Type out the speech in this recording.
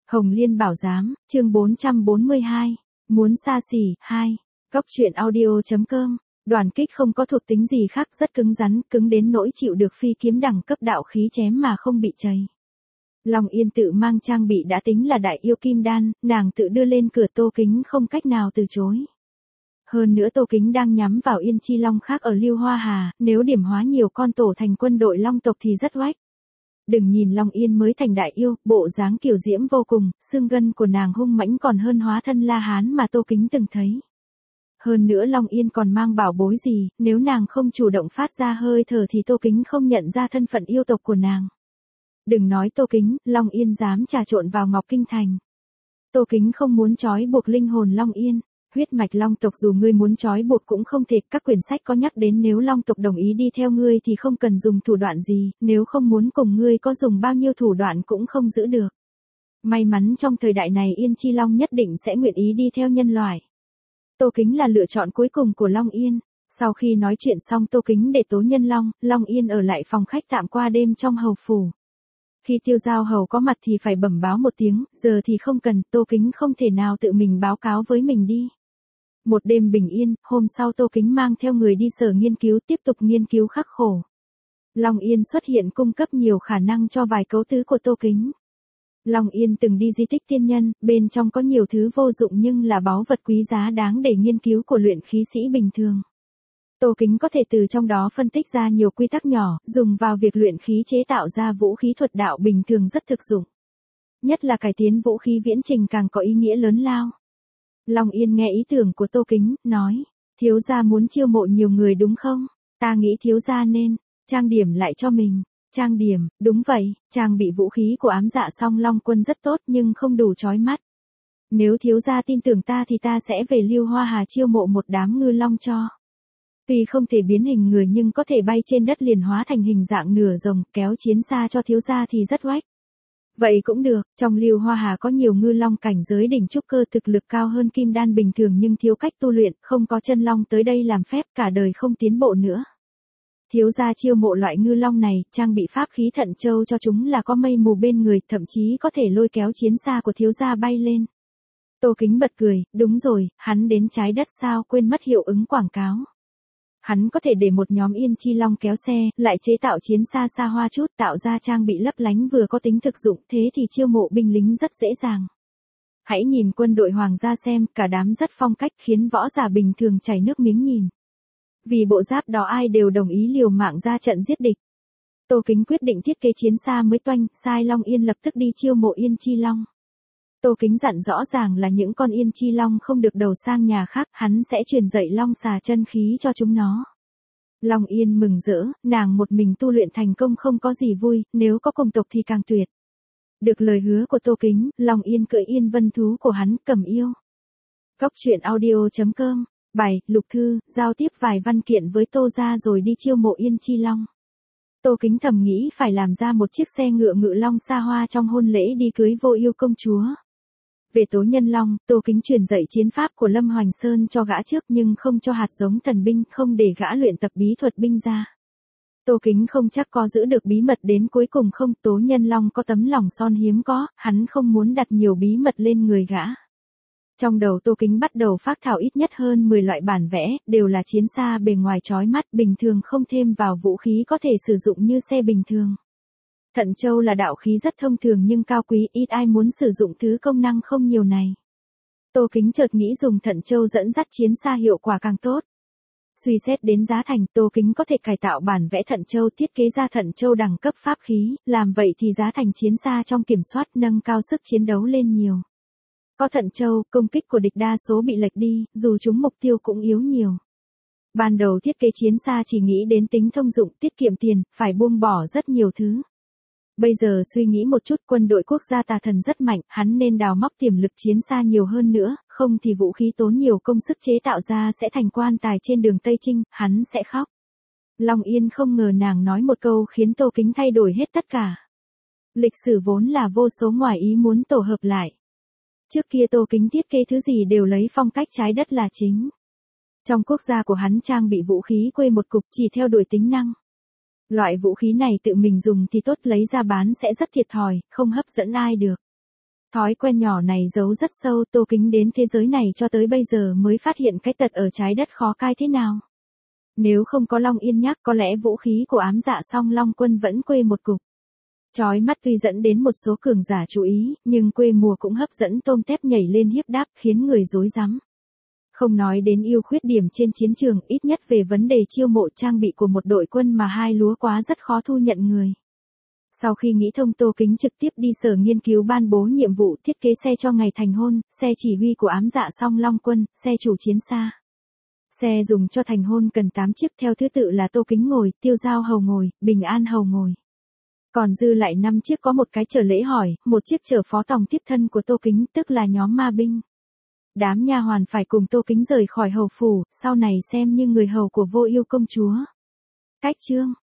Hồng Liên Bảo Giám, chương 442, muốn xa xỉ, 2. Góc truyện audio.com, đoàn kích không có thuộc tính gì khác, rất cứng rắn, cứng đến nỗi chịu được phi kiếm đẳng cấp đạo khí chém mà không bị chảy. Long Yên tự mang trang bị đã tính là đại yêu kim đan, nàng tự đưa lên cửa Tô Kính không cách nào từ chối. Hơn nữa Tô Kính đang nhắm vào Yên Chi Long khác ở Lưu Hoa Hà, nếu điểm hóa nhiều con tổ thành quân đội Long tộc thì rất oách. Đừng nhìn Long Yên mới thành đại yêu, bộ dáng kiều diễm vô cùng, xương gân của nàng hung mãnh còn hơn hóa thân La Hán mà Tô Kính từng thấy. Hơn nữa Long Yên còn mang bảo bối gì, nếu nàng không chủ động phát ra hơi thở thì Tô Kính không nhận ra thân phận yêu tộc của nàng. Đừng nói Tô Kính, Long Yên dám trà trộn vào Ngọc Kinh Thành. Tô Kính không muốn trói buộc linh hồn Long Yên. Huyết mạch Long tộc dù ngươi muốn trói buộc cũng không thể, các quyển sách có nhắc đến nếu Long tộc đồng ý đi theo ngươi thì không cần dùng thủ đoạn gì, nếu không muốn cùng ngươi có dùng bao nhiêu thủ đoạn cũng không giữ được. May mắn trong thời đại này Yên Chi Long nhất định sẽ nguyện ý đi theo nhân loại. Tô Kính là lựa chọn cuối cùng của Long Yên. Sau khi nói chuyện xong Tô Kính để Tố Nhân Long, Long Yên ở lại phòng khách tạm qua đêm trong hầu phủ. Khi Tiêu Giao hầu có mặt thì phải bẩm báo một tiếng, giờ thì không cần, Tô Kính không thể nào tự mình báo cáo với mình đi. Một đêm bình yên, hôm sau Tô Kính mang theo người đi sở nghiên cứu tiếp tục nghiên cứu khắc khổ. Long Yên xuất hiện cung cấp nhiều khả năng cho vài cấu tứ của Tô Kính. Long Yên từng đi di tích tiên nhân, bên trong có nhiều thứ vô dụng nhưng là báu vật quý giá đáng để nghiên cứu của luyện khí sĩ bình thường. Tô Kính có thể từ trong đó phân tích ra nhiều quy tắc nhỏ, dùng vào việc luyện khí chế tạo ra vũ khí thuật đạo bình thường rất thực dụng. Nhất là cải tiến vũ khí viễn trình càng có ý nghĩa lớn lao. Long Yên nghe ý tưởng của Tô Kính, nói, thiếu gia muốn chiêu mộ nhiều người đúng không? Ta nghĩ thiếu gia nên trang điểm lại cho mình. Trang điểm, đúng vậy, trang bị vũ khí của ám dạ song Long quân rất tốt nhưng không đủ chói mắt. Nếu thiếu gia tin tưởng ta thì ta sẽ về Lưu Hoa Hà chiêu mộ một đám ngư long cho. Tuy không thể biến hình người nhưng có thể bay trên đất liền hóa thành hình dạng nửa rồng, kéo chiến xa cho thiếu gia thì rất oách. Vậy cũng được, trong Lưu Hoa Hà có nhiều ngư long cảnh giới đỉnh trúc cơ thực lực cao hơn kim đan bình thường nhưng thiếu cách tu luyện, không có chân long tới đây làm phép cả đời không tiến bộ nữa. Thiếu gia chiêu mộ loại ngư long này, trang bị pháp khí thận châu cho chúng là có mây mù bên người, thậm chí có thể lôi kéo chiến xa của thiếu gia bay lên. Tô Kính bật cười, đúng rồi, hắn đến trái đất sao quên mất hiệu ứng quảng cáo. Hắn có thể để một nhóm Yên Chi Long kéo xe, lại chế tạo chiến xa xa hoa chút, tạo ra trang bị lấp lánh vừa có tính thực dụng, thế thì chiêu mộ binh lính rất dễ dàng. Hãy nhìn quân đội hoàng gia xem, cả đám rất phong cách khiến võ giả bình thường chảy nước miếng nhìn. Vì bộ giáp đó ai đều đồng ý liều mạng ra trận giết địch. Tô Kính quyết định thiết kế chiến xa mới toanh, sai Long Yên lập tức đi chiêu mộ Yên Chi Long. Tô Kính dặn rõ ràng là những con Yên Chi Long không được đầu sang nhà khác, hắn sẽ truyền dạy Long xà chân khí cho chúng nó. Long Yên mừng rỡ, nàng một mình tu luyện thành công không có gì vui, nếu có cùng tộc thì càng tuyệt. Được lời hứa của Tô Kính, Long Yên cưỡi yên vân thú của hắn, cầm yêu. Góc truyện audio.com, bài, Lục Thư, giao tiếp vài văn kiện với Tô gia rồi đi chiêu mộ Yên Chi Long. Tô Kính thầm nghĩ phải làm ra một chiếc xe ngựa ngự long xa hoa trong hôn lễ đi cưới Vô Yêu công chúa. Về Tố Nhân Long, Tô Kính truyền dạy chiến pháp của Lâm Hoành Sơn cho gã trước nhưng không cho hạt giống thần binh, không để gã luyện tập bí thuật binh ra. Tô Kính không chắc có giữ được bí mật đến cuối cùng không, Tố Nhân Long có tấm lòng son hiếm có, hắn không muốn đặt nhiều bí mật lên người gã. Trong đầu Tô Kính bắt đầu phác thảo ít nhất hơn 10 loại bản vẽ, đều là chiến xa bề ngoài chói mắt, bình thường không thêm vào vũ khí có thể sử dụng như xe bình thường. Thận châu là đạo khí rất thông thường nhưng cao quý, ít ai muốn sử dụng thứ công năng không nhiều này. Tô Kính chợt nghĩ dùng thận châu dẫn dắt chiến xa hiệu quả càng tốt. Suy xét đến giá thành, Tô Kính có thể cải tạo bản vẽ thận châu, thiết kế ra thận châu đẳng cấp pháp khí, làm vậy thì giá thành chiến xa trong kiểm soát, nâng cao sức chiến đấu lên nhiều. Có thận châu, công kích của địch đa số bị lệch đi, dù chúng mục tiêu cũng yếu nhiều. Ban đầu thiết kế chiến xa chỉ nghĩ đến tính thông dụng, tiết kiệm tiền, phải buông bỏ rất nhiều thứ. Bây giờ suy nghĩ một chút, quân đội quốc gia Tà Thần rất mạnh, hắn nên đào móc tiềm lực chiến xa nhiều hơn nữa, không thì vũ khí tốn nhiều công sức chế tạo ra sẽ thành quan tài trên đường Tây Trinh, hắn sẽ khóc. Long Yên không ngờ nàng nói một câu khiến Tô Kính thay đổi hết tất cả. Lịch sử vốn là vô số ngoài ý muốn tổ hợp lại. Trước kia Tô Kính thiết kế thứ gì đều lấy phong cách trái đất là chính. Trong quốc gia của hắn trang bị vũ khí quê một cục chỉ theo đuổi tính năng. Loại vũ khí này tự mình dùng thì tốt, lấy ra bán sẽ rất thiệt thòi, không hấp dẫn ai được. Thói quen nhỏ này giấu rất sâu, Tô Kính đến thế giới này cho tới bây giờ mới phát hiện cái tật ở trái đất khó cai thế nào. Nếu không có Long Yên nhắc có lẽ vũ khí của ám dạ Song Long Quân vẫn quê một cục. Chói mắt tuy dẫn đến một số cường giả chú ý, nhưng quê mùa cũng hấp dẫn tôm tép nhảy lên hiếp đáp khiến người rối rắm. Không nói đến ưu khuyết điểm trên chiến trường, ít nhất về vấn đề chiêu mộ trang bị của một đội quân mà hai lúa quá rất khó thu nhận người. Sau khi nghĩ thông, Tô Kính trực tiếp đi sở nghiên cứu ban bố nhiệm vụ thiết kế xe cho ngày thành hôn, xe chỉ huy của ám dạ Song Long Quân, xe chủ chiến xa. Xe dùng cho thành hôn cần 8 chiếc theo thứ tự là Tô Kính ngồi, Tiêu Giao Hầu ngồi, Bình An Hầu ngồi. Còn dư lại 5 chiếc có một cái chở lễ hỏi, một chiếc chở phó tòng tiếp thân của Tô Kính, tức là nhóm ma binh. Đám nha hoàn phải cùng Tô Kính rời khỏi hầu phủ, sau này xem như người hầu của Vô Ưu công chúa. Cách chương